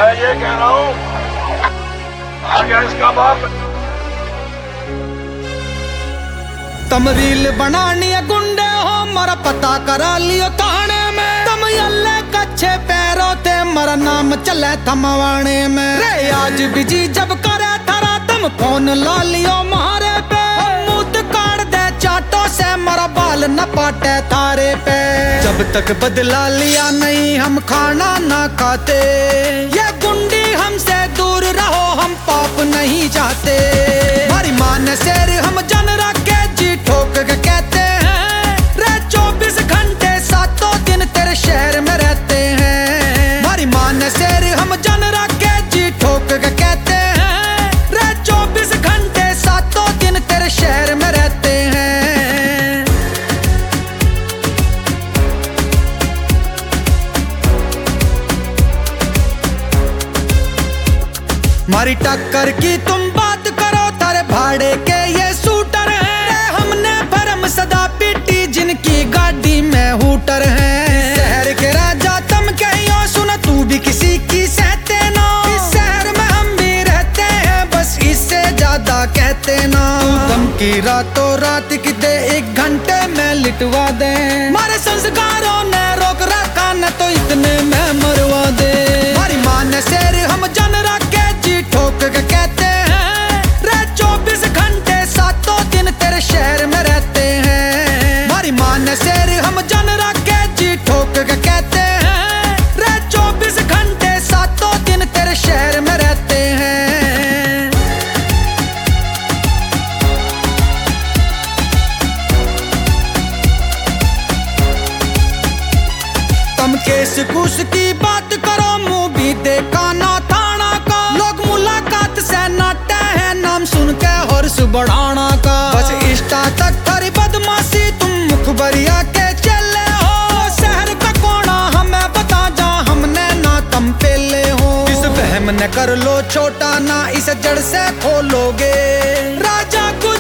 मैं ये कह रहा हूँ, आ गया इसका बाप। तम रील बनानी है गुंडे हो, मरा पता करा लियो थाने में। तम यल्ले कच्चे पैरों ते मरा नाम चले थमवाने में। रे आज बिजी जब करे थारा तम फोन ला लियो मारे पे। मुँह काट दे चाटों से मरा बाल न पाटे थारे पे। जब तक बदला लिया नहीं हम खाना ना खाते। ये गुंडी हमसे दूर रहो, हम पाप नहीं जाते। हमारी माँ ने शेर हम जन रखे जी ठोक के कहते हैं। रे 24 घंटे 7 दिन तेरे शहर में रहते हैं। हमारी माँ ने शेर हम जन रखे जी ठोक के कहते हैं। रे 24 घंटे 7 दिन तेरे शहर में रहते हैं। मारी टक्कर की तुम बात करो, तारे भाड़े के ये शूटर हैं। हमने भरम सदा पीटी जिनकी गाड़ी में हूटर है। शहर के राजा तुम कहियो, सुना तू भी किसी की सहते ना। इस शहर में हम भी रहते हैं, बस इससे ज्यादा कहते ना। दम की रातों रात की दे 1 घंटे में लिटवा दे। हमारे संस्कारों ने रोक रखा न तो इतने में मरवा दे। हमारी माँ ने शेर हम जन रखे जी ठोक के कहते हैं। रे 24 घंटे 7 दिन तेरे शहर में रहते हैं। हमारी माँ ने शेर हम जन रखे जी ठोक के कहते हैं। रे 24 घंटे 7 दिन तेरे शहर में रहते हैं। तुम केस कुश की बात करो, मुंह भी देखा ना थाना का। लोग मुलाकात से नाटे हैं, नाम सुन के हर्ष बढ़ाना का। बस इष्टा तक थारी बदमाशी, तुम मुखबरिया के चले हो। शहर का कोना हमें बता जा, हमने ना तुम पेले हो। इस वहम ने कर लो छोटा ना, इस जड़ से खोलोगे। राजा